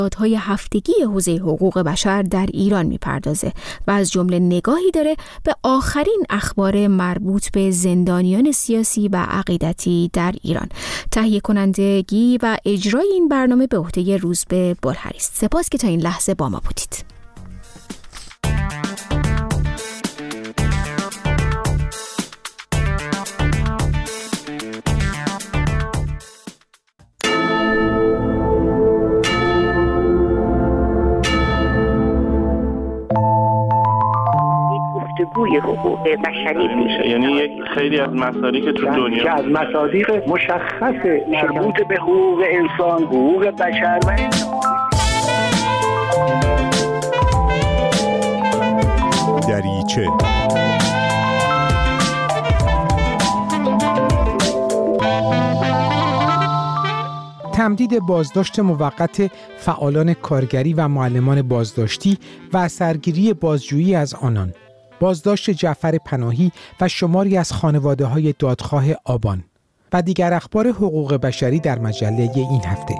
های هفتگی حوزه حقوق بشر در ایران میپردازه و از جمله نگاهی داره به آخرین اخبار مربوط به زندانیان سیاسی و عقیدتی در ایران. تهیه کنندگی و اجرای این برنامه به عهده روزبه بلهری است. سپاس که تا این لحظه با ما بودید. گوی حقوق بشری میشه، یعنی یک خیلی از مصادیق که تو دنیا که از مصادیق مشخص مربوط به حقوق انسان، حقوق بشر و دریچه. تمدید بازداشت موقت فعالان کارگری و معلمان بازداشتی و سرگیری بازجویی از آنان، بازداشت جعفر پناهی و شماری از خانواده‌های دادخواه آبان و دیگر اخبار حقوق بشری در مجله این هفته.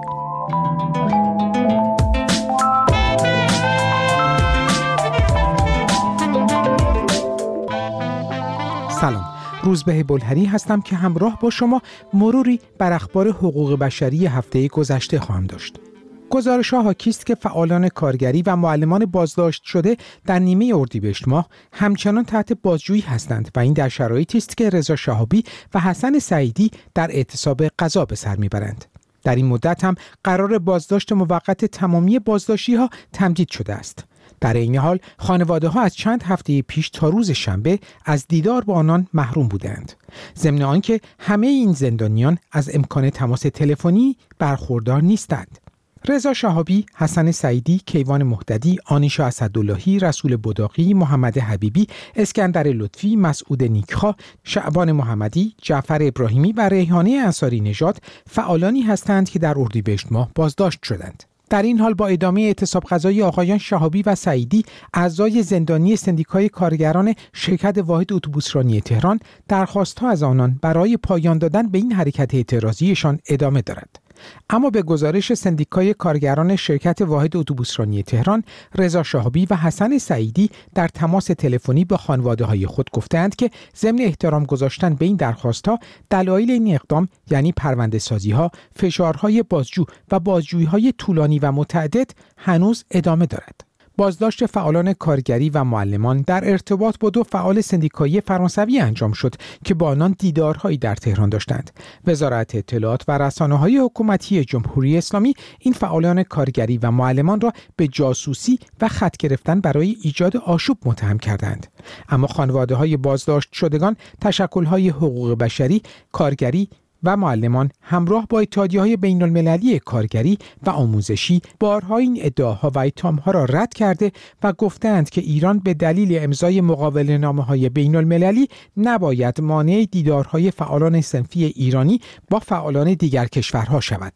سلام، روزبه بلهری هستم که همراه با شما مروری بر اخبار حقوق بشری هفته گذشته خواهم داشت. گزارش‌ها حاکی است که فعالان کارگری و معلمان بازداشت شده در نیمه اردیبهشت ماه همچنان تحت بازجویی هستند و این در شرایطی است که رضا شهابی و حسن سعیدی در اعتصاب قضا به سر میبرند. در این مدت هم قرار بازداشت موقت تمامی بازداشتی‌ها تمدید شده است. در این حال خانواده‌ها از چند هفته پیش تا روز شنبه از دیدار با آنان محروم بودند. ضمن آنکه همه این زندانیان از امکان تماس تلفنی برخوردار نیستند. رضا شهابی، حسن سعیدی، کیوان مهددی، آنیشا اسداللهی، رسول بداقی، محمد حبیبی، اسکندر لطفی، مسعود نیکخواه، شعبان محمدی، جعفر ابراهیمی و ریحانه انصاری نژاد فعالانی هستند که در اردیبهشت ماه بازداشت شدند. در این حال با ادامه اعتصاب قضایی آقایان شهابی و سعیدی، اعضای زندانی سندیکای کارگران شرکت واحد اتوبوسرانی تهران درخواست‌ها از آنان برای پایان دادن به این حرکت اعتراضیشان ادامه دارد. اما به گزارش سندیکای کارگران شرکت واحد اتوبوسرانی تهران، رضا شهابی و حسن سعیدی در تماس تلفنی با خانواده‌های خود گفتند که ضمن احترام گذاشتن به این درخواست‌ها، دلایل این اقدام یعنی پرونده‌سازی‌ها، فشارهای بازجو و بازجویی‌های طولانی و متعدد هنوز ادامه دارد. بازداشت فعالان کارگری و معلمان در ارتباط با دو فعال سندیکایی فرانسوی انجام شد که با آنان دیدارهایی در تهران داشتند. وزارت اطلاعات و رسانه‌های حکومتی جمهوری اسلامی این فعالان کارگری و معلمان را به جاسوسی و خط گرفتن برای ایجاد آشوب متهم کردند. اما خانواده‌های بازداشت شدگان تشکل‌های حقوق بشری، کارگری و معلمان همراه با اتحادیه‌های بین‌المللی کارگری و آموزشی بارها این ادعاها و اتهام‌ها را رد کرده و گفتند که ایران به دلیل امضای مقابله‌نامه‌های بین‌المللی نباید مانع دیدارهای فعالان صنفی ایرانی با فعالان دیگر کشورها شود.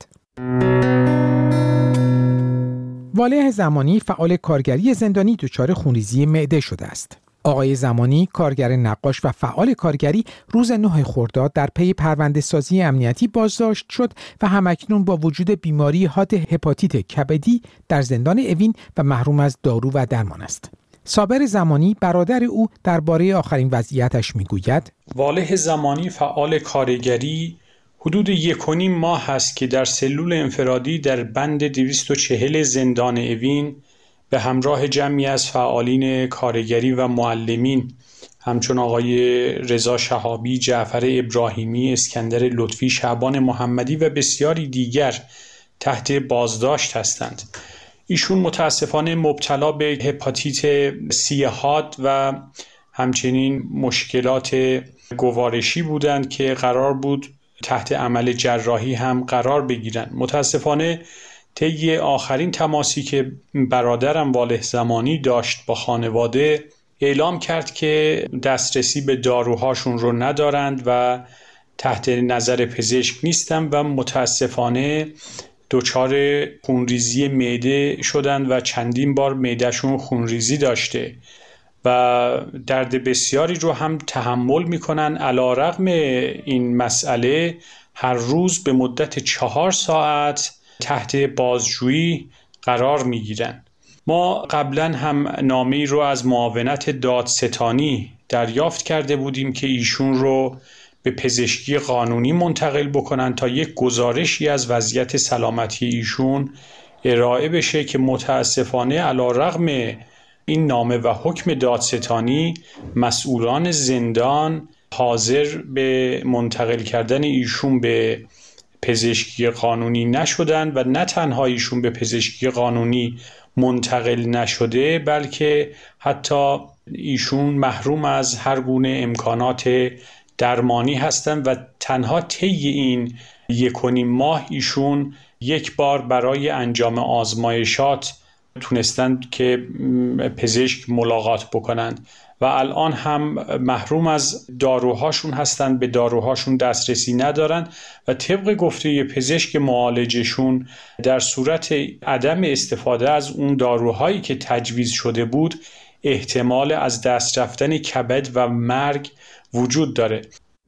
والح زمانی، فعال کارگری زندانی، دچار خونریزی معده شده است. آقای زمانی، کارگر نقاش و فعال کارگری، روز 9 خرداد در پی پرونده‌سازی امنیتی بازداشت شد و همکنون با وجود بیماری حاد هپاتیت کبدی در زندان اوین و محروم از دارو و درمان است. صابر زمانی، برادر او، درباره آخرین وضعیتش میگوید: والح زمانی، فعال کارگری، حدود 1.5 ماه است که در سلول انفرادی در بند 240 زندان اوین به همراه جمعی از فعالین کارگری و معلمین همچون آقای رضا شهابی، جعفر ابراهیمی، اسکندر لطفی، شعبان محمدی و بسیاری دیگر تحت بازداشت هستند. ایشون متاسفانه مبتلا به هپاتیت سی حاد و همچنین مشکلات گوارشی بودند که قرار بود تحت عمل جراحی هم قرار بگیرند. متاسفانه طی آخرین تماسی که برادرم والح زمانی داشت با خانواده، اعلام کرد که دسترسی به داروهاشون رو ندارند و تحت نظر پزشک نیستن و متاسفانه دچار خونریزی معده شدن و چندین بار معدهشون خونریزی داشته و درد بسیاری رو هم تحمل میکنن. علیرغم این مسئله هر روز به مدت 4 ساعت تحت بازجویی قرار میگیرن. ما قبلا هم نامه‌ای رو از معاونت دادستانی دریافت کرده بودیم که ایشون رو به پزشکی قانونی منتقل بکنن تا یک گزارشی از وضعیت سلامتی ایشون ارائه بشه که متاسفانه علی‌رغم این نامه و حکم دادستانی مسئولان زندان حاضر به منتقل کردن ایشون به پزشکی قانونی نشدن و نه تنها ایشون به پزشکی قانونی منتقل نشده بلکه حتی ایشون محروم از هر گونه امکانات درمانی هستند و تنها طی این 1.5 ماه ایشون یک بار برای انجام آزمایشات تونستند که پزشک ملاقات بکنند و الان هم محروم از داروهاشون هستند، به داروهاشون دسترسی ندارن و طبق گفته پزشک معالجشون در صورت عدم استفاده از اون داروهایی که تجویز شده بود احتمال از دست رفتن کبد و مرگ وجود داره.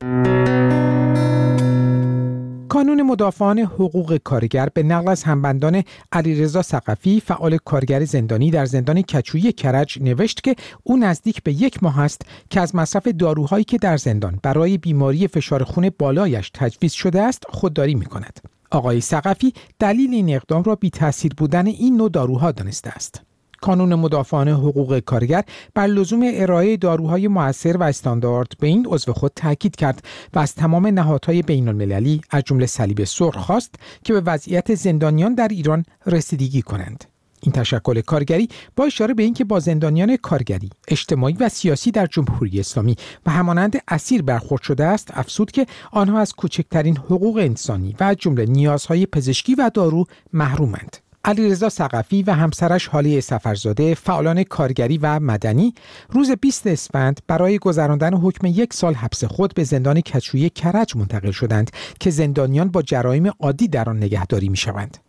کانون مدافعان حقوق کارگر به نقل از همبندان علیرضا ثقفی فعال کارگر زندانی در زندان کچویی کرج نوشت که او نزدیک به 1 ماه است که از مصرف داروهایی که در زندان برای بیماری فشار خون بالایش تجویز شده است خودداری می‌کند. آقای ثقفی دلیل این اقدام را بی‌تأثیر بودن این نوع داروها دانسته است. کانون مدافعان حقوق کارگر بر لزوم ارائه داروهای مؤثر و استاندارد به این عضو خود تاکید کرد و از تمام نهادهای بین‌المللی از جمله صلیب سرخ خواست که به وضعیت زندانیان در ایران رسیدگی کنند. این تشکل کارگری با اشاره به اینکه با زندانیان کارگری، اجتماعی و سیاسی در جمهوری اسلامی و همانند اسیر برخورد شده است، افزود که آنها از کوچکترین حقوق انسانی و از جمله نیازهای پزشکی و دارو محرومند. علیرضا ثقفی و همسرش هاله سفرزاده، فعالان کارگری و مدنی، روز 20 اسفند برای گذراندن حکم 1 سال حبس خود به زندان کچویی کرج منتقل شدند که زندانیان با جرایم عادی در آن نگهداری می‌شوند.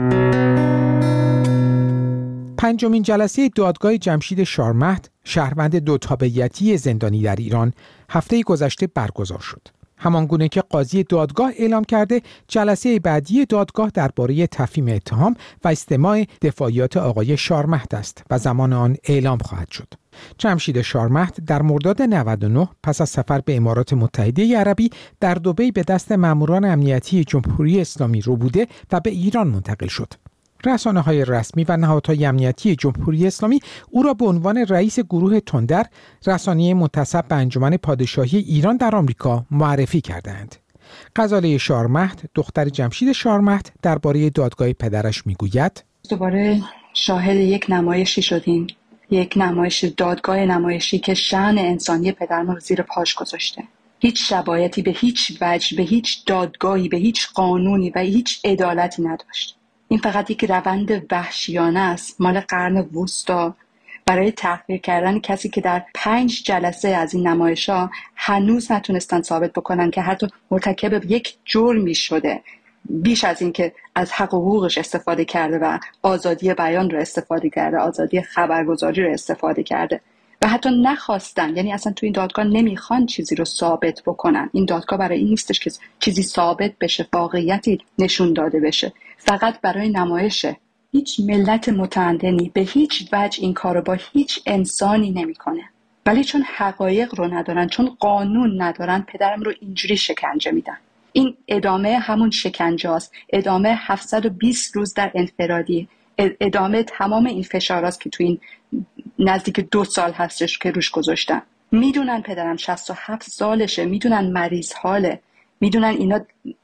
5مین جلسه دادگاه جمشید شارمهد، شهروند 2 تابعیتی زندانی در ایران، هفته گذشته برگزار شد. همانگونه که قاضی دادگاه اعلام کرده، جلسه بعدی دادگاه درباره تفهیم اتهام و استماع دفاعیات آقای شارمهد است و زمان آن اعلام خواهد شد. جمشید شارمهد در مرداد 99 پس از سفر به امارات متحده عربی در دبی به دست ماموران امنیتی جمهوری اسلامی رو بوده و به ایران منتقل شد. رسانه‌های رسمی و نهادهای امنیتی جمهوری اسلامی او را به عنوان رئیس گروه تندر، رسانه منتسب به انجمن پادشاهی ایران در آمریکا، معرفی کردند. غزاله شارمهد، دختر جمشید شارمهد، درباره دادگاه پدرش میگوید: دوباره شاهد یک نمایشی شدیم، یک نمایش دادگاه نمایشی که شأن انسانی پدرم رو زیر پاش گذاشته. هیچ شباهتی به هیچ وجه، به هیچ دادگاهی، به هیچ قانونی و هیچ عدالتی نداشت. این فقط یک روند وحشیانه است، مال قرن وسطا، برای تحقیر کردن کسی که در 5 جلسه از این نمایش‌ها هنوز نتونستن ثابت بکنن که حتی مرتکب یک جرمی شده، بیش از این که از حق و حقوقش استفاده کرده و آزادی بیان رو استفاده کرده، آزادی خبرگزاری رو استفاده کرده و حتی نخواستن، یعنی اصلا تو این دادگاه نمیخوان چیزی رو ثابت بکنن. این دادگاه برای این نیستش که چیزی ثابت بشه، واقعیتی نشون داده بشه، فقط برای نمایشه. هیچ ملت متمدنی به هیچ وجه این کارو با هیچ انسانی نمیکنه، ولی چون حقایق رو ندارن، چون قانون ندارن، پدرم رو اینجوری شکنجه میدن. این ادامه همون شکنجه است، ادامه 720 روز در انفرادی، ادامه تمام این فشاراست که تو این نزدیک 2 سال هستش که روش گذاشتن. میدونن پدرم 67 سالشه، میدونن مریض حاله، میدونن اینا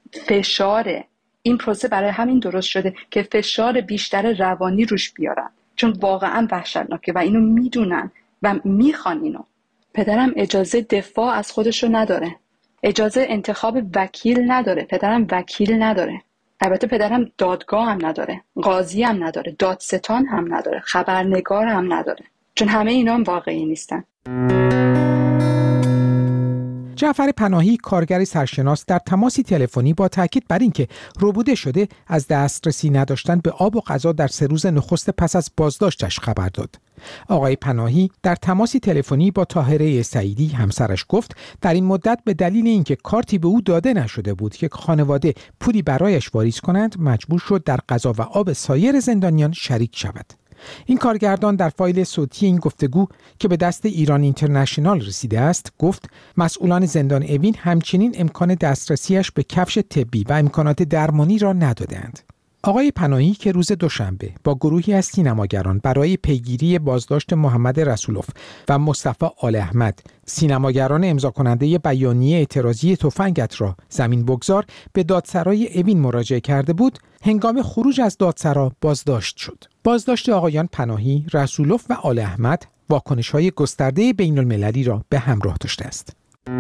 فشاره. این پروسه برای همین درست شده که فشار بیشتر روانی روش بیارن، چون واقعا وحشتناکه و اینو میدونن و میخوان اینو. پدرم اجازه دفاع از خودشو نداره، اجازه انتخاب وکیل نداره، پدرم وکیل نداره. البته پدرم دادگاه هم نداره، قاضی هم نداره، دادستان هم نداره، خبرنگار هم نداره، چون همه اینا هم واقعی نیستن. جعفر پناهی کارگر سرشناس در تماسی تلفنی با تاکید بر اینکه ربوده شده از دسترسی نداشتن به آب و غذا در 3 روز نخست پس از بازداشتش خبر داد. آقای پناهی در تماسی تلفنی با طاهره سعیدی همسرش گفت در این مدت به دلیل اینکه کارتی به او داده نشده بود که خانواده پولی برایش واریز کنند مجبور شد در غذا و آب سایر زندانیان شریک شود. این کارگردان در فایل صوتی این گفتگو که به دست ایران اینترنشنال رسیده است گفت مسئولان زندان اوین همچنین امکان دسترسیش به کفش طبی و امکانات درمانی را ندادند. آقای پناهی که روز دوشنبه با گروهی از سینماگران برای پیگیری بازداشت محمد رسولوف و مصطفی آل احمد، سینماگران امضا کننده بیانیه اعتراضی تفنگت را زمین بگذار، به دادسرای اوین مراجعه کرده بود، هنگام خروج از دادسرا بازداشت شد. بازداشت آقایان پناهی، رسولوف و آل احمد واکنش‌های گسترده بین‌المللی را به همراه داشته است.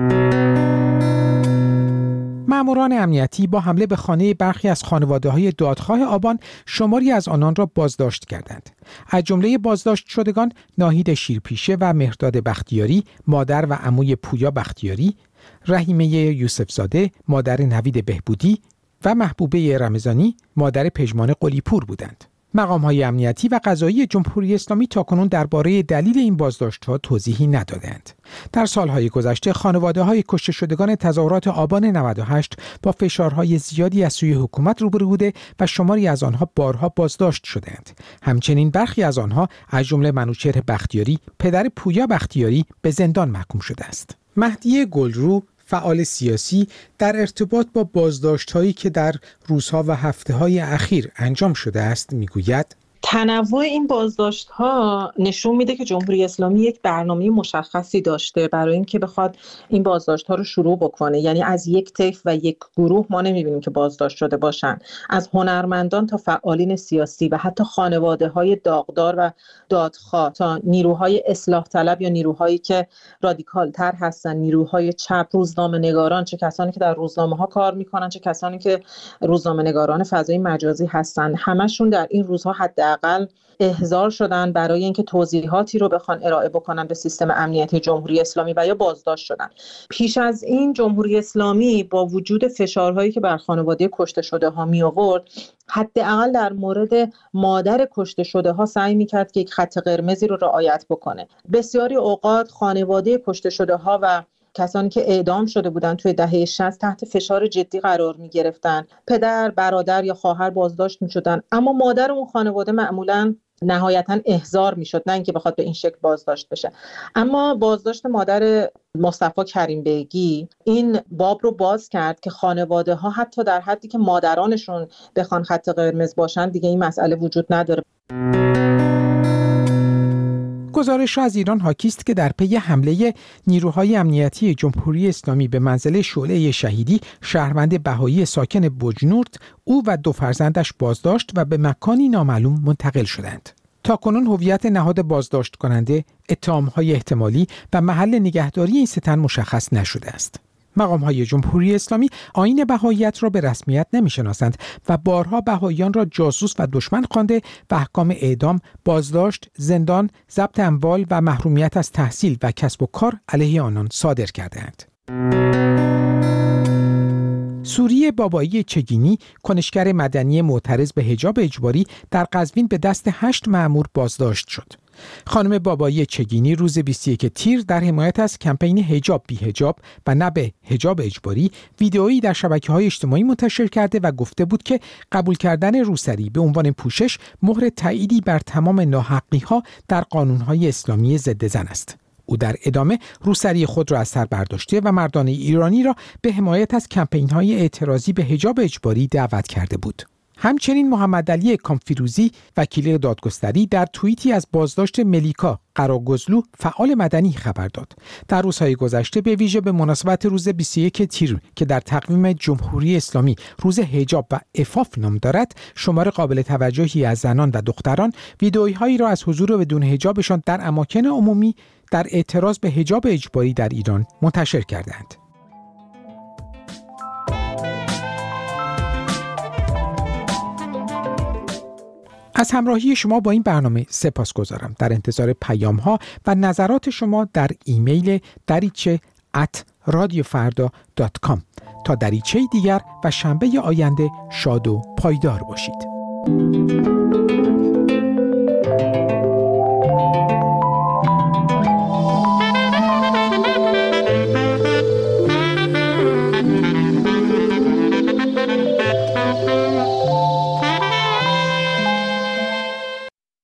ماموران امنیتی با حمله به خانه برخی از خانواده‌های دادخواه آبان شماری از آنان را بازداشت کردند. از جمله بازداشت شدگان ناهید شیرپیشه و مهرداد بختیاری، مادر و عموی پویا بختیاری، رحیمه یوسفزاده، مادر نوید بهبودی و محبوبه رمضانی، مادر پژمان قلی‌پور بودند. مقام‌های امنیتی و قضایی جمهوری اسلامی تاکنون درباره دلیل این بازداشت‌ها توضیحی ندادند. در سالهای گذشته خانواده‌های کشته شدگان تظاهرات آبان 98 با فشارهای زیادی از سوی حکومت روبرو بوده و شماری از آنها بارها بازداشت شدند. همچنین برخی از آنها از جمله منوچهر بختیاری، پدر پویا بختیاری، به زندان محکوم شده است. مهدی گلرو، فعال سیاسی، در ارتباط با بازداشت‌هایی که در روزها و هفته‌های اخیر انجام شده است میگوید تنوع این بازداشت‌ها نشون میده که جمهوری اسلامی یک برنامه مشخصی داشته برای اینکه بخواد این بازداشت‌ها رو شروع بکنه. یعنی از یک طیف و یک گروه ما نمی‌بینیم که بازداشت شده باشن، از هنرمندان تا فعالین سیاسی و حتی خانواده‌های داغدار و دادخواه تا نیروهای اصلاح طلب یا نیروهایی که رادیکال‌تر هستن، نیروهای چپ، روزنامه‌نگاران، چه کسانی که در روزنامه‌ها کار می‌کنن، چه کسانی که روزنامه‌نگاران فضای مجازی هستن، همشون در این روزها حداقل احضار شدن برای اینکه توضیحاتی رو بخوان ارائه بکنن به سیستم امنیتی جمهوری اسلامی و یا بازداشت شدن. پیش از این جمهوری اسلامی با وجود فشارهایی که بر خانواده کشته شده ها می آورد، حداقل در مورد مادر کشته شده ها سعی میکرد که یک خط قرمزی رو رعایت بکنه. بسیاری اوقات خانواده کشته شده ها و کسانی که اعدام شده بودن توی دهه 60 تحت فشار جدی قرار می گرفتن. پدر، برادر یا خواهر بازداشت می شدن، اما مادر اون خانواده معمولاً نهایتاً احضار می شد، نه اینکه بخواد به این شکل بازداشت بشه. اما بازداشت مادر مصطفی کریم بیگی این باب رو باز کرد که خانواده ها حتی در حدی که مادرانشون بخوان خط قرمز باشن دیگه این مسئله وجود نداره. گزارش از ایران حاکی است که در پی حمله نیروهای امنیتی جمهوری اسلامی به منزل شعله شهیدی شهروند بهایی ساکن بجنورد، او و 2 فرزندش بازداشت و به مکانی نامعلوم منتقل شدند. تاکنون هویت نهاد بازداشت کننده، اتهام‌های احتمالی و محل نگهداری این 3 تن مشخص نشده است. مقام‌های جمهوری اسلامی آیین بهائیت را به رسمیت نمی‌شناسند و بارها بهائیان را جاسوس و دشمن خوانده و احکام اعدام، بازداشت، زندان، ضبط اموال و محرومیت از تحصیل و کسب و کار علیه آنان صادر کرده‌اند. سوری بابایی چگینی، کنشگر مدنی معترض به حجاب اجباری، در قزوین به دست 8 مأمور بازداشت شد. خانم بابایی چگینی روز 21 تیر در حمایت از کمپین حجاب بی حجاب و نه به حجاب اجباری ویدئویی در شبکه‌های اجتماعی منتشر کرده و گفته بود که قبول کردن روسری به عنوان پوشش مهر تأییدی بر تمام ناحقی‌ها در قانون‌های اسلامی ضد زن است. او در ادامه روسری خود را از سر برداشته و مردان ایرانی را به حمایت از کمپین‌های اعتراضی به حجاب اجباری دعوت کرده بود. همچنین محمد علی کامفیروزی، وکیل دادگستری، در توییتی از بازداشت ملیکا قراگزلو، فعال مدنی، خبر داد. در روزهای گذشته به ویژه به مناسبت روز 21 تیر که در تقویم جمهوری اسلامی روز حجاب و عفاف نام دارد، شمار قابل توجهی از زنان و دختران ویدئویی را از حضور بدون حجابشان در اماکن عمومی در اعتراض به حجاب اجباری در ایران منتشر کردند. از همراهی شما با این برنامه سپاسگزارم. در انتظار پیام‌ها و نظرات شما در ایمیل dariche@radioclv.org radiofrda.com. تا دریچه دیگر و شنبه آینده شاد و پایدار باشید.